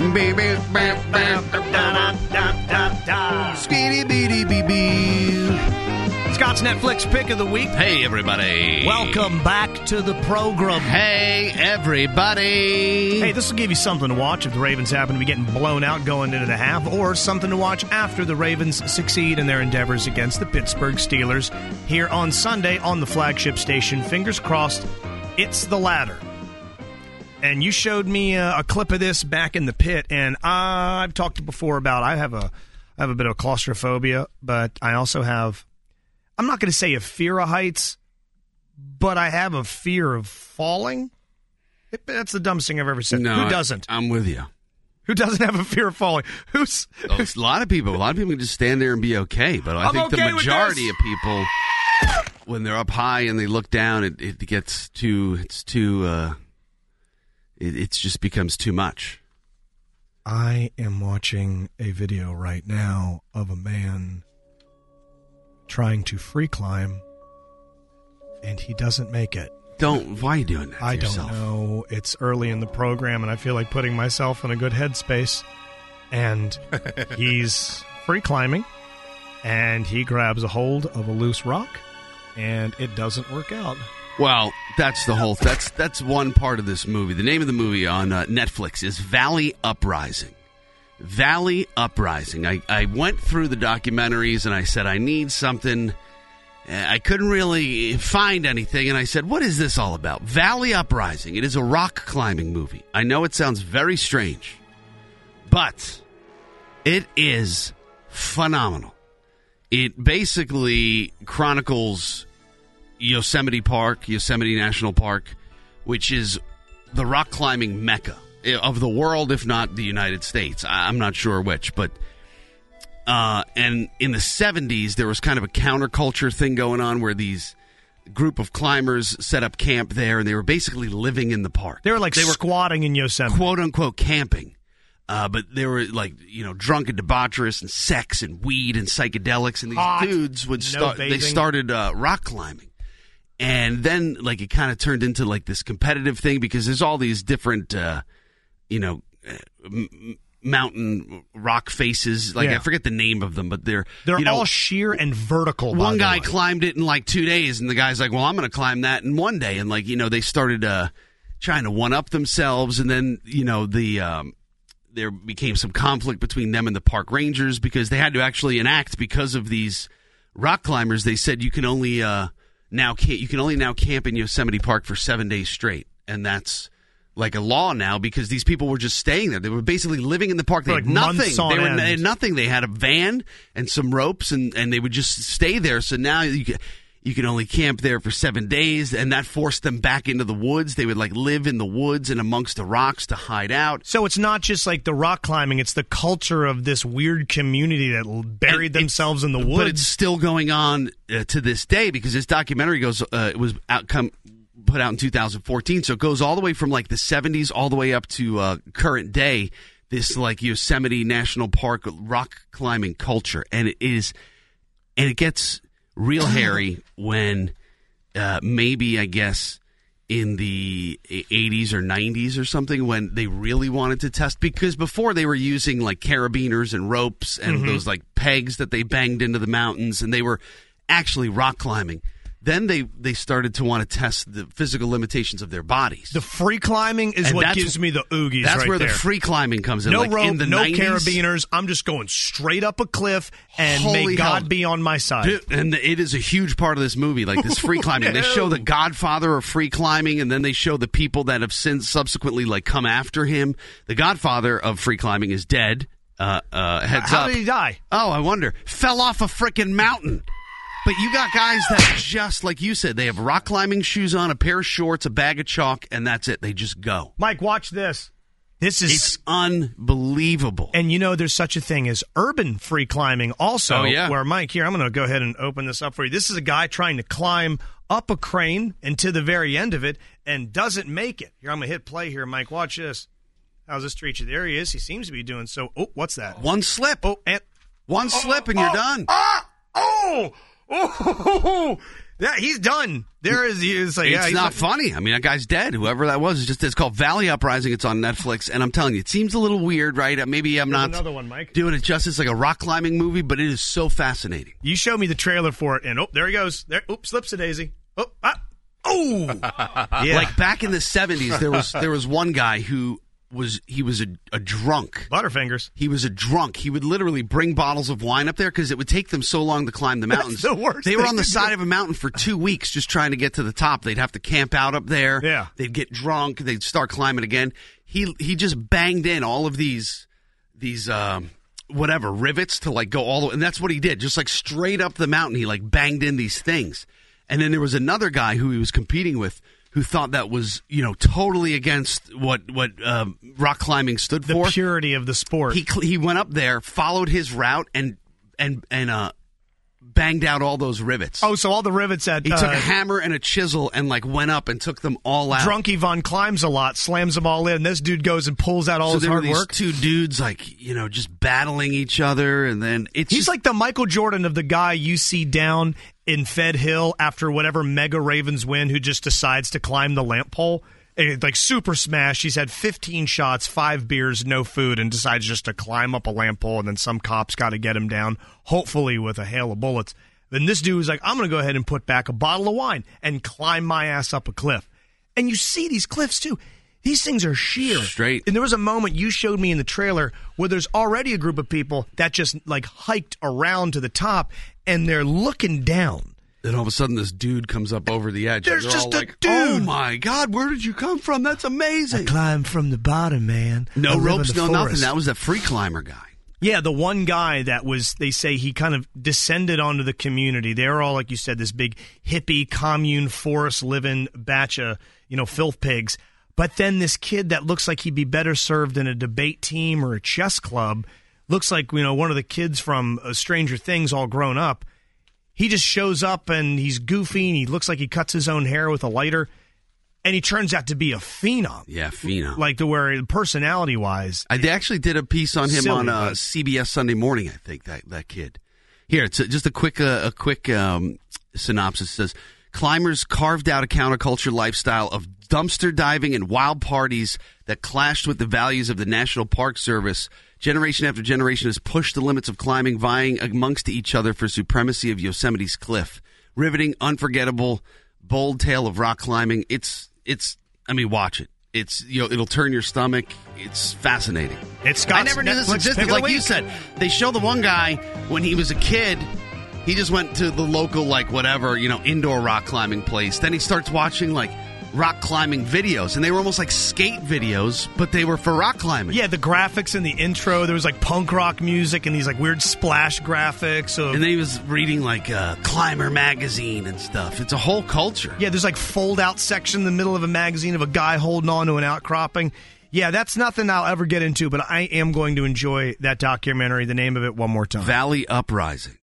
Scott's Netflix pick of the week. Hey, everybody. Welcome back to the program. Hey, everybody. Hey, this will give you something to watch if the Ravens happen to be getting blown out going into the half, or something to watch after the Ravens succeed in their endeavors against the Pittsburgh Steelers here on Sunday on the flagship station. Fingers crossed, it's the latter. And you showed me a clip of this back in the pit, and I've talked before about I have a bit of claustrophobia, but I also have, I'm not going to say a fear of heights, but I have a fear of falling. That's the dumbest thing I've ever said. No, Who doesn't? I'm with you. Who doesn't have a fear of falling? A lot of people can just stand there and be okay, but I think the majority of people, when they're up high and they look down, it just becomes too much. I am watching a video right now of a man trying to free climb, and he doesn't make it. Why are you doing that to yourself? Don't know. It's early in the program, and I feel like putting myself in a good headspace. And he's free climbing, and he grabs a hold of a loose rock, and it doesn't work out. Well, that's one part of this movie. The name of the movie on Netflix is Valley Uprising. Valley Uprising. I went through the documentaries and I said, I need something. I couldn't really find anything, and I said, what is this all about? Valley Uprising. It is a rock climbing movie. I know it sounds very strange, but it is phenomenal. It basically chronicles Yosemite National Park, which is the rock climbing mecca of the world, if not the United States. I'm not sure which, but and in the 70s, there was kind of a counterculture thing going on where these group of climbers set up camp there, and they were basically living in the park. They were squatting in Yosemite. Quote-unquote camping. But they were drunk and debaucherous and sex and weed and psychedelics, and these dudes would they started rock climbing. And then, it kind of turned into, this competitive thing because there's all these different, mountain rock faces. I forget the name of them, but they're all sheer and vertical. One guy climbed it in, 2 days, and the guy's like, well, I'm going to climb that in 1 day. And, they started trying to one-up themselves. And then, there became some conflict between them and the park rangers because they had to actually enact, because of these rock climbers, they said you can only now camp in Yosemite Park for 7 days straight, and that's a law now because these people were just staying there. They were basically living in the park. They had nothing. They had nothing. They had a van and some ropes, and they would just stay there. So now you can only camp there for 7 days, and that forced them back into the woods. They would live in the woods and amongst the rocks to hide out. So it's not just the rock climbing; it's the culture of this weird community that buried themselves in the woods. But it's still going on to this day because this documentary was put out in 2014, so it goes all the way from the 70s all the way up to current day. This Yosemite National Park rock climbing culture, and it gets real hairy when maybe, I guess, in the 80s or 90s or something, when they really wanted to test, because before they were using carabiners and ropes and those pegs that they banged into the mountains, and they were actually rock climbing. Then they started to want to test the physical limitations of their bodies. The free climbing is what gives me the oogies. That's right where there. the free climbing comes in. No rope, in the no 90s, carabiners. I'm just going straight up a cliff, and Holy may God hell. be on my side. Dude, and it is a huge part of this movie, this free climbing. They show the godfather of free climbing, and then they show the people that have since subsequently come after him. The godfather of free climbing is dead. Heads up. How did he die? Oh, I wonder. Fell off a freaking mountain. But you got guys that just, like you said, they have rock climbing shoes on, a pair of shorts, a bag of chalk, and that's it. They just go. Mike, watch this. It's unbelievable. And there's such a thing as urban free climbing also. Oh, yeah. Where, Mike, here, I'm going to go ahead and open this up for you. This is a guy trying to climb up a crane and to the very end of it and doesn't make it. Here, I'm going to hit play here, Mike. Watch this. How's this treat you? There he is. He seems to be doing so. Oh, what's that? One slip. Oh, and One slip and you're done. Oh, Yeah, he's done. It's not funny. I mean, that guy's dead. Whoever that was, it's called Valley Uprising. It's on Netflix, and I'm telling you, it seems a little weird, right? Maybe I'm not another one, Mike. Doing it justice, like a rock climbing movie, but it is so fascinating. You showed me the trailer for it, and there he goes. There, slips a daisy. Yeah. Like back in the 70s, there was one guy who was a drunk. Butterfingers. He was a drunk. He would literally bring bottles of wine up there because it would take them so long to climb the mountains. That's the worst. They were on the side of a mountain for 2 weeks just trying to get to the top. They'd have to camp out up there. Yeah. They'd get drunk. They'd start climbing again. He just banged in all of these rivets to like go all the way. And that's what he did. Just like straight up the mountain, he like banged in these things. And then there was another guy who he was competing with who thought that was, totally against what rock climbing stood for. The purity of the sport. He went up there, followed his route, and banged out all those rivets. Oh, so all the rivets at... He took a hammer and a chisel and went up and took them all out. Drunky Von climbs a lot, slams them all in. This dude goes and pulls out all his hard work. So there were these two dudes, just battling each other, and then He's like the Michael Jordan of the guy you see down in Fed Hill after whatever mega Ravens win who just decides to climb the lamp pole. Like super smash. He's had 15 shots, 5 beers, no food, and decides just to climb up a lamp pole, and then some cops got to get him down, hopefully with a hail of bullets. Then this dude was like, I'm going to go ahead and put back a bottle of wine and climb my ass up a cliff. And you see these cliffs, too. These things are sheer. Straight. And there was a moment you showed me in the trailer where there's already a group of people that just hiked around to the top, and they're looking down. Then all of a sudden, this dude comes up over the edge. There's just a dude. Oh, my God, where did you come from? That's amazing. I climbed from the bottom, man. No ropes, no nothing. That was a free climber guy. Yeah, the one guy that was, they say he kind of descended onto the community. They were all, like you said, this big hippie, commune, forest living batch of, filth pigs. But then this kid that looks like he'd be better served in a debate team or a chess club, looks like, one of the kids from Stranger Things all grown up. He just shows up and he's goofy and he looks like he cuts his own hair with a lighter. And he turns out to be a phenom. Yeah, phenom. Like to where personality-wise. They actually did a piece on him on CBS Sunday Morning, I think, that kid. Here, it's just a quick synopsis. It says, climbers carved out a counterculture lifestyle of dumpster diving and wild parties that clashed with the values of the National Park Service. Generation after generation has pushed the limits of climbing, vying amongst each other for supremacy of Yosemite's cliff. Riveting, unforgettable, bold tale of rock climbing. Watch it. It'll turn your stomach. It's fascinating. I never knew this existed. Like you said, they show the one guy when he was a kid. He just went to the local, indoor rock climbing place. Then he starts watching, rock climbing videos, and they were almost like skate videos, but they were for rock climbing. Yeah, the graphics in the intro, there was punk rock music and these weird splash graphics. And then he was reading Climber magazine and stuff. It's a whole culture. Yeah, there's fold out section in the middle of a magazine of a guy holding on to an outcropping. Yeah, that's nothing I'll ever get into, but I am going to enjoy that documentary. The name of it one more time. Valley Uprising.